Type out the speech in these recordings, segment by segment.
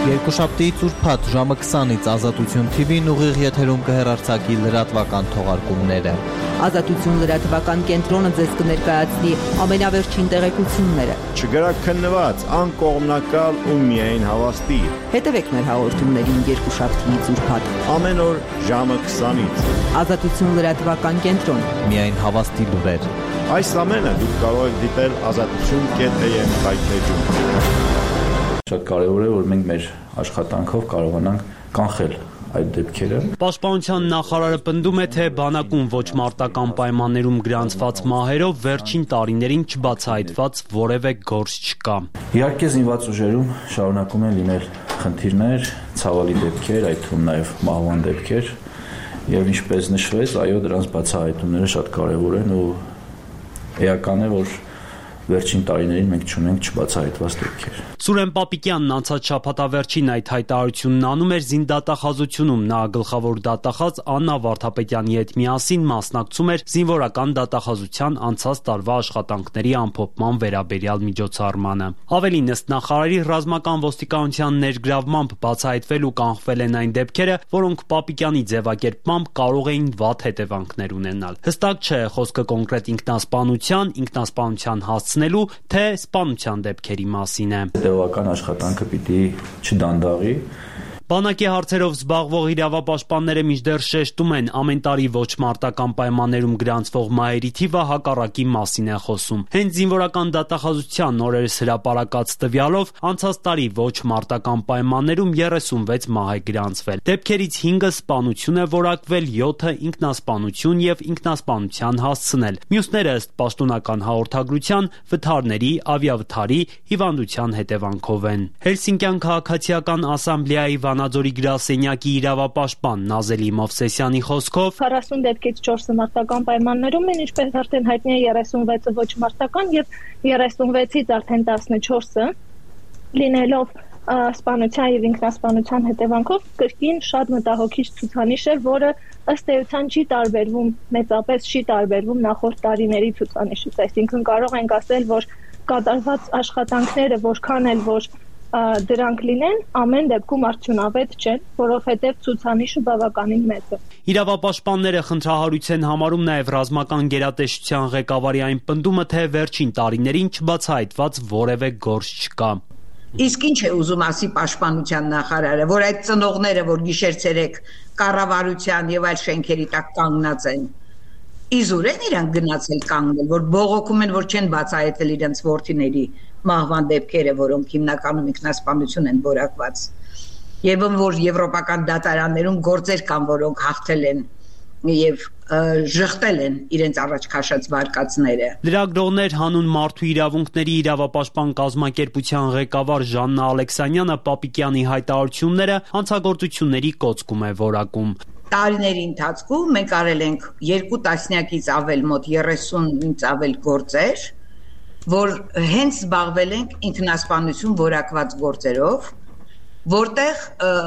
Երկուշաբթիից ուրբաթ ժամը 20-ից Ազատություն TV-ն ուղիղ եթերում կհեռարձակի լրատվական թողարկումները։ Ազատություն լրատվական կենտրոնը ձեզ կներկայացնի ամենավերջին տեղեկությունները։ Չգրաքննված, անկողմնակալ ու միայն հավաստի։ Հետևեք մեր հաղորդումներին երկուշաբթիից ուրբաթ Ամեն օր ժամը 20-ից։ Ազատություն լրատվական կենտրոն։ Միայն հավաստի լուրեր։ Այս ամենը դուք կարող եք դիտել azatutun.am հայտնեջում։ Շատ կարևոր է, որ մենք մեր աշխատանքով կարողանանք կանխել այդ դեպքերը։ Պաշտպանության նախարարը պնդում է, թե բանակում ոչ մարտական պայմաններում գրանցված մահերով վերջին տարիներին չբացահայտված որևէ գործ չկա։ Իհարկե զինված ուժերում շարունակում են լինել խնդիրներ, ցավալի դեպքեր, այդ թվում նաև մահվան դեպքեր, եւ ինչպես նշվեց, այո, դրանց բացահայտումները շատ կարևոր են ու էական է, որ վերջին տարիներին մենք չունենք չբացահայտված դեպքեր։ Սուրեն Պապիկյանն անցած շաբաթավերջին այդ հայտարարությունն անում էր զինդատախազությունում, նա գլխավոր դատախազ Աննա Վարդապետյանի հետ միասին մասնակցում էր զինվորական դատախազության անցած տարվա աշխատանքների ամփոփման վերաբերյալ միջոցառմանը։ Ավելին, ըստ նախարարի, ռազմական ոստիկանության ներգրավմամբ բացահայտվել ու կանխվել են այն դեպքերը, որոնք Պապիկյանի ձևակերպմամբ կարող էին վատ հետևանքներ ունենալ։ Հստակ չէ խոսքը կոնկրետ ինքնասպանության հասցնելու, թե սպանության դեպքերի մասին է։ Հետևական աշխատանքը պիտի չդանդաղի։ Բանակի հարցերով զբաղվող իրավապաշտպանները մինչդեռ շեշտում են, ամեն տարի ոչ մարտական պայմաններում գրանցվող մահերի թիվը հակառակի մասին է խոսում։ Հենց զինվորական դատախազության օրերս հրապարակած տվյալով անցած տարի ոչ մարտական պայմաններում 36 մահ է գրանցվել։ Դեպքերից 5-ը սպանություն է որակվել, 7-ը ինքնասպանություն եւ ինքնասպանության հասցնել։ Մյուսները ըստ պաշտոնական հաղորդագրության վթարների, ավիավթարի, հիվանդության հետևանքով են։ Հելսինկյան քաղաքացիական ասամբլեայի Վանաձորի գրասենյակի իրավապաշտպան Նազելի Մովսեսյանի խոսքով 40 դեպքից 4-ը մարտական պայմաններում են, ինչպես արդեն հայտնի է 36-ը ոչ մարտական եւ 36-ից արդեն 14-ը լինելով սպանության եւ ինքնասպանության հետևանքով կրկին շատ մտահոգիչ ցուցանիշ է, որը ըստ էության չի տարբերվում, մեծապես չի տարբերվում նախորդ տարիների ցուցանիշից, այսինքն կարող ենք ասել, որ կատարված աշխատանքները որքան էլ որ դրանք լինեն, ամեն դեպքում արդյունավետ չեն, որովհետև ցուցանիշը բավականին մեծ է։ Իրավապաշտպանները խնդրահարույց են համարում նաև ռազմական գերատեսչության ղեկավարի այն պնդումը, թե վերջին տարիներին չբացահայտված որևէ գործ չկա։ Իսկ ինչ է ուզում ասի պաշտպանության նախարարը, որ այդ ծնողները, որ գիշեր-ցերեկ կառավարության եւ այլ շենքերի տակ կանգնած են, իզուր են իրանք գնացել կանգնել, որ բողոքում են, որ չեն բացահայտել իրենց որդիների մահվան դեպքերը, որոնք հիմնականում ինքնասպանություն են որակված։ Եվ որ եվրոպական դատարաններում գործեր կան, որոնք հաղթել են եւ ժխտել են իրենց առաջ քաշած վարկածները։ Լրագրողներ հանուն մարդու իրավունքների իրավապաշտպան կազմակերպության ղեկավար Ժաննա Ալեքսանյանը Պապիկյանի հայտարարությունները հանցագործությունների կոծկում է որակում։ Տարիների ընթացքում մենք արել ենք 2 տասնյակից ավել, մոտ 30-ից ավել գործեր, որ հենց զբաղվել ենք ինքնասպանություն որակված գործերով, որտեղ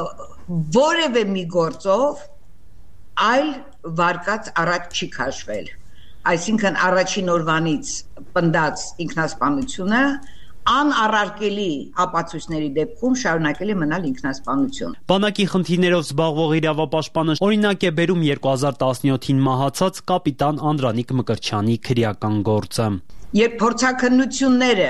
որևէ մի գործով այլ վարկած առաջ չի քաշվել։ Այսինքն առաջին օրվանից պնդած ինքնասպանությունը անառարկելի ապացույցների դեպքում շարունակել է մնալ ինքնասպանություն։ Բանակի խնդիրներով զբաղվող իրավապաշտպանը օրինակ է բերում 2017-ին մահացած կապիտան Անդրանիկ Մկրտչյանի քրեական գործը։ Երբ փորձաքննությունները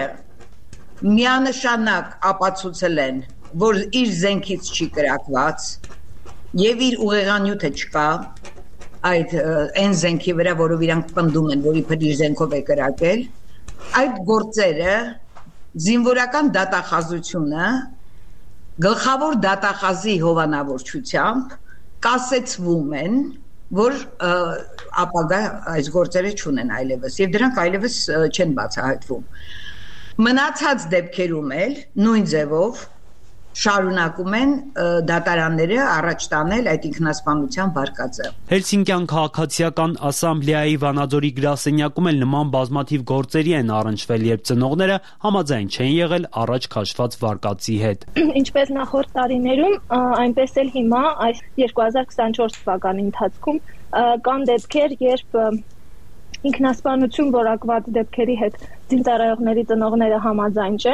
միանշանակ ապացուցել են, որ իր զենքից չի կրակված եւ իր ուղեղանյութը չկա այդ այն զենքի վրա, որով իրանք պնդում են, որ իբր իր զենքով է կրակել, այդ գործերը զինվորական դատախազությունը գլխավոր դատախազի հովանավորչությամբ կասեցվում են, որ ապագա այս գործերը չունեն այլևս եւ դրանք այլևս չեն բացահայտվում։ Մնացած դեպքերում էլ նույն ձևով շարունակում են դատարանները առաջ տանել այդ ինքնասպանության վարկածը։ Հելսինկյան քաղաքացիական ասամբլեայի Վանաձորի գրասենյակում էլ նման բազմաթիվ գործերի են առնչվել, երբ ծնողները համաձայն չեն եղել առաջ քաշված վարկածի հետ։ Ինչպես նախորդ տարիներում, այնպես էլ հիմա այս 2024 թվականի ընթացքում կան դեպքեր, երբ ինքնասպանություն որակված դեպքերի հետ զինծառայողների ծնողները համաձայն չեն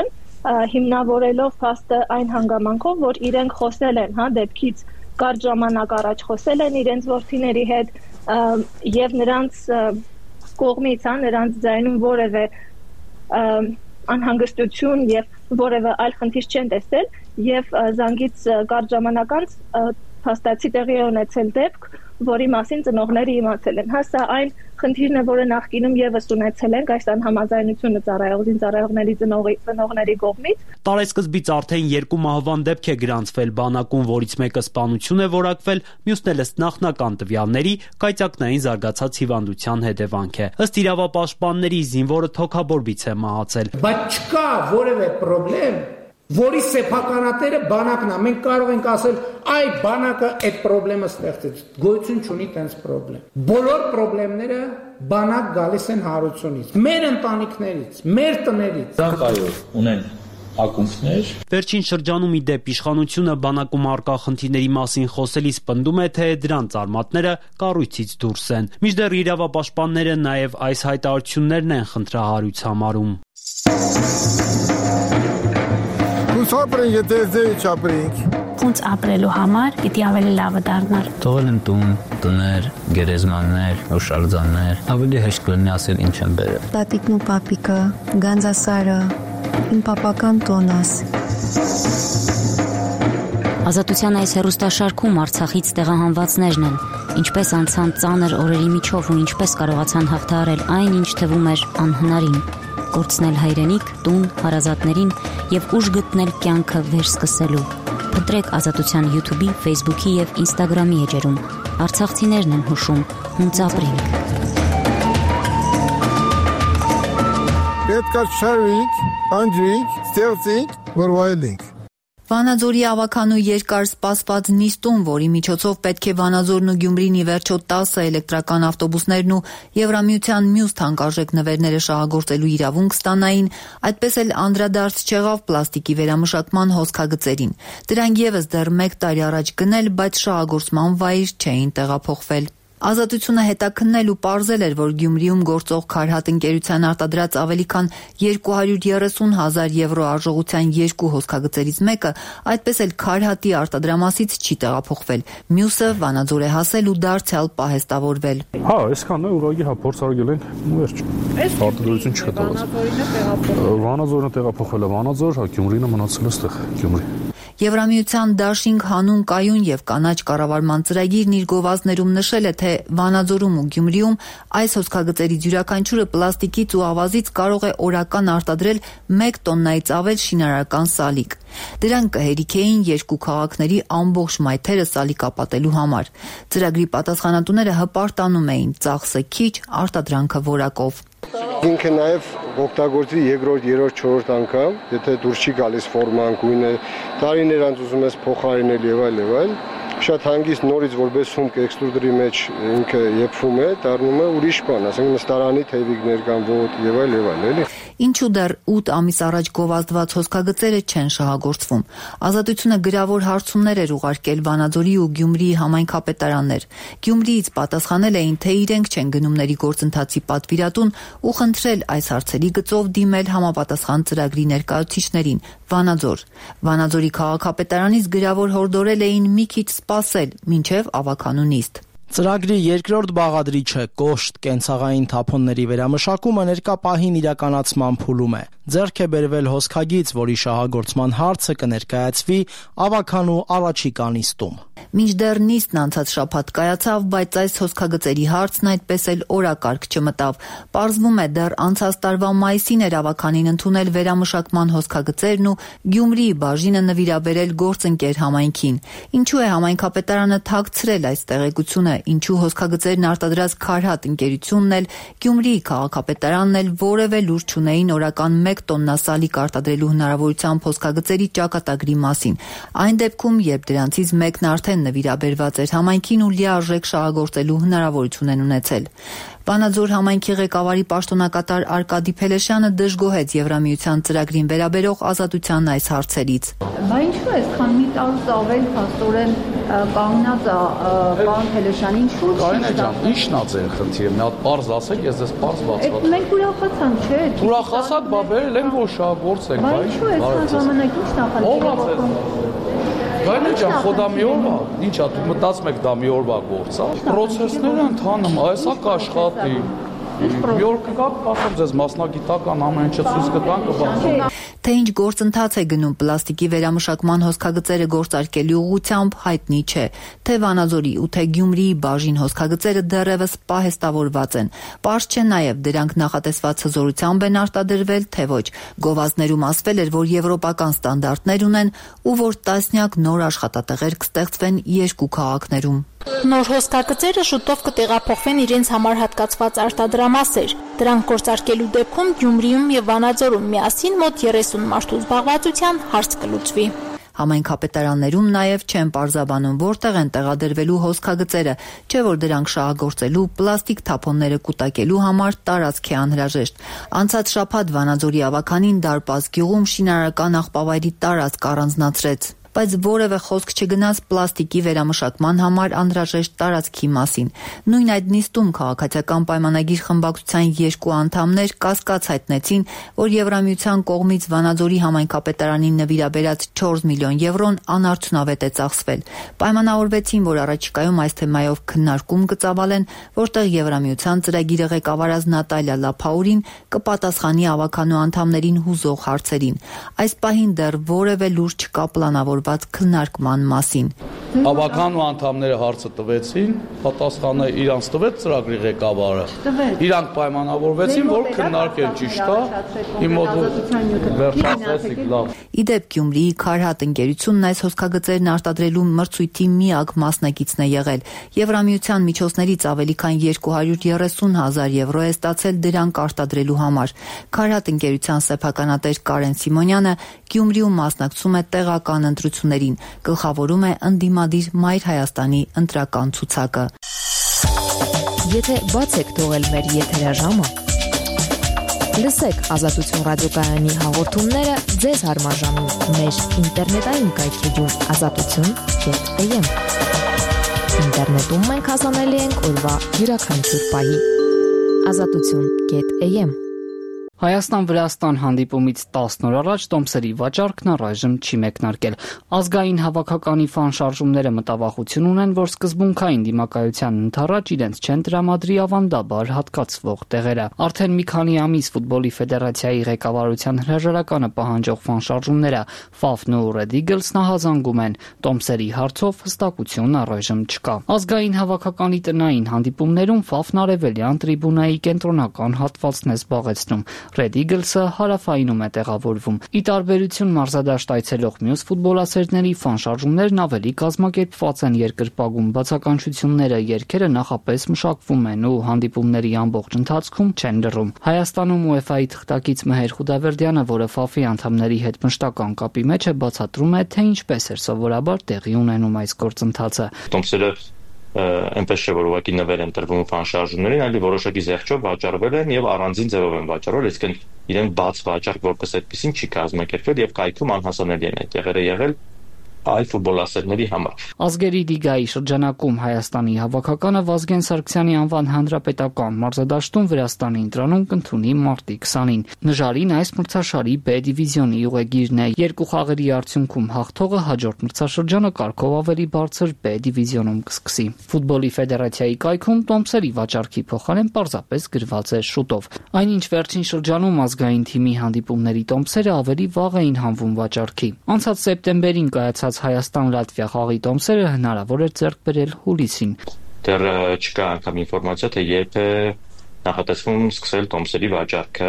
հիմնավորելով փաստը այն հանգամանքով, որ իրենք խոսել են, դեպքից կարճ ժամանակ առաջ խոսել են իրենց որդիների հետ եւ նրանց կողմից, նրանց ձայնում որևէ անհանգստություն եւ որևէ այլ խնդիր չեն տեսել եւ զանգից կարճ ժամանակ անց փաստացի տեղի է ունեցել դեպք, որի մասին ծնողները իմացել են։ Սա այն խնդիրն է, որը նախկինում եւս ունեցել ենք այս անհամաձայնությունը ծառայողների ծնողների կողմից։ Տարեսկզբից արդեն 2 մահվան դեպք է գրանցվել բանակում, որից մեկը սպանություն է որակվել, մյուսն էլ ըստ նախնական տվյալների կայծակնային զարգացած հիվանդության հետևանք է։ Ըստ իրավապաշտպանների զինվորը թոքաբորբից է մահացել։ Բայց չկա որևէ խնդրեմ, որի սեփականատերը բանակն է։ Մենք կարող ենք ասել, այ բանակը այդ խնդրեմը ստեղծեց։ Գոյություն չունի տենց խնդրեմ։ Բոլոր խնդիրները բանակ գալիս են հարությունից, մեր ընտանիքներից, մեր տներից։ Դրանք այո, ունեն ակունքներ։ Վերջին շրջանում ի դեպ իշխանությունը բանակում առկա խնդիրների մասին խոսելիս պնդում է, թե դրանց արմատները կառույցից դուրս են։ Մինչդեռ իրավապաշտպանները նաև այս հայտարարություններն են խնդրահարույց համարում։ Ապրենք, եթե չապրենք։ Ոնց ապրելու համար պիտի ավելի լավը դառնար։ Թողել են տուն, տներ, գերեզմաններ, հուշարձաններ, ավելի հեշտ կլինի ասել ինչ են բերել։ Տատիկն ու պապիկը, Գանձասարը, իմ պապական տոնս։ Ազատության այս հեռուստաշարքում Արցախից տեղահանվածներն են, ինչպես անցան ծանր օրերի միջով ու ինչպես կարողացան հաղթահարել այն, ինչ թվում էր անհնարին։ Կորցնել հայրենիք, տուն, հարազատներին եւ ուժ գտնել կյանքը վերսկսելու։ Փնտրեք Ազատության YouTube-ի, Facebook-ի եւ Instagram-ի էջերում։ Արցախցիներն են հուշում, ոնց ապրենք։ Պետք է շարվենք, անջրենք, ստեղծենք, որ վայելենք։ Վանաձորի ավականու երկար սպասված նիստում, որի միջոցով պետք է Վանաձորն ու Գյումրին ի վերջո 10 էլեկտրական ավտոբուսներն ու Եվրամիության մյուս թանկարժեք նվերները շահագործելու իրավունք ստանային, այդպես էլ անդրադարձ չեղավ պլաստիկի վերամշակման հոսքագծերին։ Դրանք եւս դեռ 1 տարի առաջ գնել, բայց շահագործման վայր չէին տեղափոխվել։ Ազատությունը հետաքննել ու պարզել էր, որ Գյումրիում գործող Քարհատ ընկերության արտադրած ավելի քան 230,000 եվրո արժողության 2 հոսքագծերից մեկը այդպես էլ Քարհատի արտադրամասից չի տեղափոխվել։ Մյուսը Վանաձոր է հասել ու դարձյալ պահեստավորվել։ Այսքանն է, ուղղակի փորձարկել են, վերջ։ Արտադրություն չկա տալիս։ Վանաձորն է տեղափոխվել, Վանաձոր, Գյումրին մնացել է այդտեղ, Գյումրի։ Եվրամիության Դաշինգ հանուն կայուն եւ կանաչ կառավարման ծրագիրն իր գովազդներում նշել է, թե Վանաձորում ու Գյումրիում այս հոսքագծերից յուրաքանչյուրը պլաստիկից ու ավազից կարող է օրական արտադրել 1 տոննայից ավել շինարարական սալիկ։ Դրանք կհերիքեին 2 քաղաքների ամբողջ մայթերը սալիկապատելու համար։ Ծրագրի պատասխանատուները հպարտանում էին՝ ծախսը քիչ, արտադրանքը որակով։ Ինքը նաև օգտագործի 2-րդ, 3-րդ, 4-րդ անգամ, եթե դուրս չի գալիս ֆորման, գույնը, տարիներ անց ուզում ես փոխարինել եւ այլ, շատ հանգիստ նորից որպես հումք էքստրուդերի մեջ ինքը եփվում է, դառնում է ուրիշ բան, ասենք նստարանի թեյվիկներ կամ ոտ եւ այլ, էլի։ Ինչու դեռ 8 ամիս առաջ գովազդված հոսքագծերը չեն շահագործվում։ Ազատությունը գրավոր հարցումներ էր ուղարկել Վանաձորի ու Գյումրիի համայնքապետարաններ։ Գյումրիից պատասխանել էին, թե իրենք չեն գնումների գործընթացի պատվիրատուն ու խնդրել այս հարցերի գծով դիմել համապատասխան ծրագրի ներկայացուցիչներին։ Վանաձորի քաղաքապետարանից գրավոր հորդորել էին մի քիչ սպասել, մինչև ավականու նիստ։ Ծրագրի երկրորդ բաղադրիչը կոշտ կենցաղային թափոնների վերամշակումը ներկա պահին իրականացման փուլում է։ Ձեռք է բերվել հոսքագիծ, որի շահագործման հարցը կներկայացվի ավականու առաջիկա նիստում։ Մինչդեռ նիստն անցած շաբաթ կայացավ, բայց այս հոսքագծերի հարցն այդպես էլ օրակարգ չմտավ։ Պարզվում է, դեռ անցած տարվա մայիսին էր ավականին ընդունել վերամշակման հոսքագծերն ու Գյումրիի բաժինը նվիրաբերել գործընկեր համայնքին։ Ինչու է համայնքապետարանը թաքցրել այս տեղեկությունը, ինչու հոսքագծերն արտադրած Քարհատ ընկերությունն էլ, Գյումրիի քաղաքապետարանն էլ որևէ լուր չունեին օրական 1 տոննա սալիկ արտադրելու հնարավորությամբ հոսքագծերի ճակատագրի մասին։ Այն դեպքում, երբ դրանցից մեկն արդեն նվիրաբերված էր համայնքին ու լիարժեք շահագործելու հնարավորություն են ունեցել։ Վանաձոր համայնքի ղեկավարի պաշտոնակատար Արկադի Փելեշյանը դժգոհեց Եվրամիության ծրագրին վերաբերող Ազատության այս հարցերից։ Բա ինչու՞ այսքան մի տարուց ավել փաստորեն կանգնած պարոն Փելեշյանին շուտ։ Կարինե ջան, ի՞նչն է ձեր խնդիրը։ Մի հատ բարձ ասեք, ես ձեզ բարձ բացված։ Մենք ուրախացանք, չէ՞։ Ուրախացած, բա բերել են որ շահագործեք, բայց ինչու է սա ժամանակ ի՞նչ նախանցել։ Գայնե ջան, խոդա մի օրվա, ի՞նչ է, դու մտածում եք դա մի օրվա գործ է։ Պրոցեսները ընթանում, այսա կաշխատի։ Մի օր կգա, կասեմ ձեզ մասնագիտական ամեն ինչը ցույց կտան, կբացեն։ Թե ինչ գործընթաց է գնում պլաստիկի վերամշակման հոսքագծերը գործարկելու ուղղությամբ հայտնի չէ, թե Վանաձորի ու թե Գյումրիի բաժին հոսքագծերը դեռևս պահեստավորված են։ Պարզ չէ նաև դրանք նախատեսված հզորությամբ են արտադրվել, թե ոչ։ Գովազդներում ասվել էր, որ եվրոպական ստանդարտներ ունեն ու որ տասնյակ նոր աշխատատեղեր կստեղծվեն երկու քաղաքներում։ Նոր հոսքագծերը շուտով կտեղափոխվեն իրենց համար հատկացված արտադրամասեր։ Դրանք գործարկելու դեպքում Գյումրիում եւ Վանաձորում միասին մոտ 30 մարդու զբաղվածության հարց կլուծվի։ Համայնքապետարաններում նաև չեն պարզաբանում որտեղ են տեղադրվելու հոսքագծերը, չէ որ դրանք շահագործելու, պլաստիկ թափոնները կուտակելու համար տարածք է անհրաժեշտ։ Անցած շաբաթ Վանաձորի ավականին Դարպաս գյուղում շինարարական աղբավայրի տարածք առանձնացրեց, բայց որևէ խոսք չգնաց պլաստիկի վերամշակման համար անհրաժեշտ տարածքի մասին։ Նույն այդ նիստում քաղաքացիական պայմանագիր խմբակցության երկու անդամներ կասկած հայտնեցին, որ Եվրամիության կողմից Վանաձորի համայնքապետարանին նվիրաբերած 4 միլիոն եվրոն անարդյունավետ է ծախսվել։ Պայմանավորվեցին, որ առաջիկայում այս թեմայով քննարկում կծավալեն, որտեղ Եվրամիության ծրագիրը ղեկավարած Նատալիա Լափաուրին կպատասխանի ավականու անդամներին հուզող հարցերին։ Այս պահին դեռ որևէ լուր չկա պլանավոր քննարկման մասին։ Ավականու անդամները հարցը տվեցին, պատասխանը իրանց տվեց ծրագրի ղեկավարը։ Իրանք պայմանավորվեցին, որ քննարկեն ճիշտ է, իմ մոտ վերջացրեցիք լավ։ Իդեպ Գյումրիի Քարհատ ընկերությունն այս հոսքագծերն արտադրելու մրցույթի միակ մասնակիցն է եղել։ Եվրամիության միջոցներից ավելի քան 230,000 եվրո է ստացել դրանք արտադրելու համար։ Քարհատ ընկերության սեփականատեր Կարեն Սիմոնյանը Գյումրիում մասնակցում է տեղական ընտրություններին, գլխավորում է ընդդիմադիր Մայր Հայաստանի ընտրական ցուցակը։ Եթե բաց եք թողել մեր եթերաժամը, լսեք Ազատություն ռադիոկայանի հաղորդումները ձեզ հարմար ժամին մեր ինտերնետային կայքեջում azatutun.am։ Ինտերնետում մենք հասանելի ենք օրվա յուրաքանչյուր պահի։ azatutun.am։ Հայաստան-Վրաստան հանդիպումից 10 օր առաջ տոմսերի վաճառքն առայժմ չի մեկնարկել։ Ազգային հավաքականի ֆան-շարժումները մտավախություն ունեն, որ սկզբունքային դիմակայության ընդառաջ իրենց չեն տրամադրի ավանդաբար հատկացվող տեղերը։ Արդեն մի քանի ամիս ֆուտբոլի ֆեդերացիայի ղեկավարության հրաժարականը պահանջող ֆան-շարժումները Ֆաֆն ու Red Eagles-ն հազանգում են։ Տոմսերի հարցով հստակություն առայժմ չկա։ Ազգային հավաքականի տնային հանդիպումներում Ֆաֆն արևելյան տրիբունայի կենտրոնական հատվածն է զբաղեցնում։ Red Eagles-ը հարավայինում է տեղավորվում։ Ի տարբերություն մարզադաշտ այցելող մյուս ֆուտբոլասերների ֆան-շարժումներն ավելի կազմակերպված են երկրպագում բացականչությունները, երգերը նախապես մշակվում են ու հանդիպումների ամբողջ ընթացքում չեն լռում։ Հայաստանում UEFA-ի թղթակից Մհեր Խուդավերդյանը, որը Ֆաֆի անդամների հետ մշտական կապի մեջ է, բացատրում է, թե ինչպես էր սովորաբար տեղի ունենում այս գործընթացը։ Տոմսերը այնպես չէ, որ ուղղակի նվեր են տրվում ֆան-շարժումներին, այլ որոշակի զեղչով վաճառվել են եւ առանձին ձևով են վաճառվել, այսինքն իրենք բաց վաճառք որպես այդպեսին չի կազմակերպվել եւ կայքում անհասանելի են այդ տեղերը եղել այլ ֆուտբոլասերների համար։ Ազգերի լիգայի շրջանակում Հայաստանի հավաքականը Վազգեն Սարգսյանի անվան հանրապետական մարզադաշտում Վրաստանի ընտրանում կընդունի մարտի 20-ին։ Նժարին այս մրցաշարի B դիվիզիոնի ուղեգիրն է։ Երկու խաղերի արդյունքում հաղթողը հաջորդ մրցաշրջանը կարգով ավելի բարձր B դիվիզիոնում կսկսի։ Ֆուտբոլի ֆեդերացիայի կայքում տոմսերի վաճառքի փոխարեն պարզապես գրված է շուտով։ Այնինչ վերջին շրջանում ազգային թիմի հանդիպումների տոմսերը ավելի վաղ էին հանվում վաճառքի։ Անցած սեպտեմբերին կայացած Հայաստան-Լատվիա խաղի տոմսերը հնարավոր էր ձեռք բերել հուլիսին։ Դեռ չկա անգամ ինֆորմացիա, թե երբ է նախատեսվում սկսել տոմսերի վաճառքը,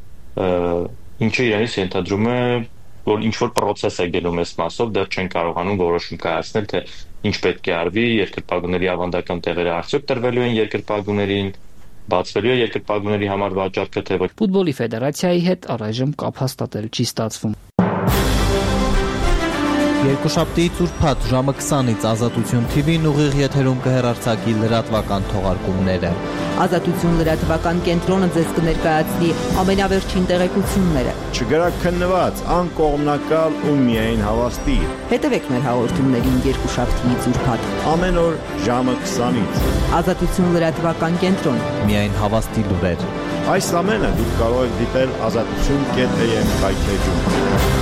ինչը իրենից ենթադրում է, որ ինչ-որ պրոցես է գնում այս մասով, դեռ չեն կարողանում որոշում կայացնել, թե ինչ պետք է արվի, երկրպագուների ավանդական տեղերը արդյոք տրվելու են երկրպագուներին, բացվելու է երկրպագուների համար վաճառքը, թե ոչ։ Ֆուտբոլի ֆեդերացիայի հետ առայժմ կապ հաստատել չի ստացվում։ Երկուշաբթի ուրբաթ ժամը 20-ից Ազատություն TV-ն ուղիղ եթերում կհեռարձակի լրատվական թողարկումները։ Ազատություն լրատվական կենտրոնը ձեզ կներկայացնի ամենավերջին տեղեկությունները։ Չգրաքննված, անկողմնակալ ու միայն հավաստի։ Հետևեք մեր հաղորդումներին երկուշաբթիից ուրբաթ ամեն օր ժամը 20-ից։ Ազատություն լրատվական կենտրոն։ Միայն հավաստի լուրեր։ Այս ամենը դուք կարող եք դիտել azatutun.am կայքեջում։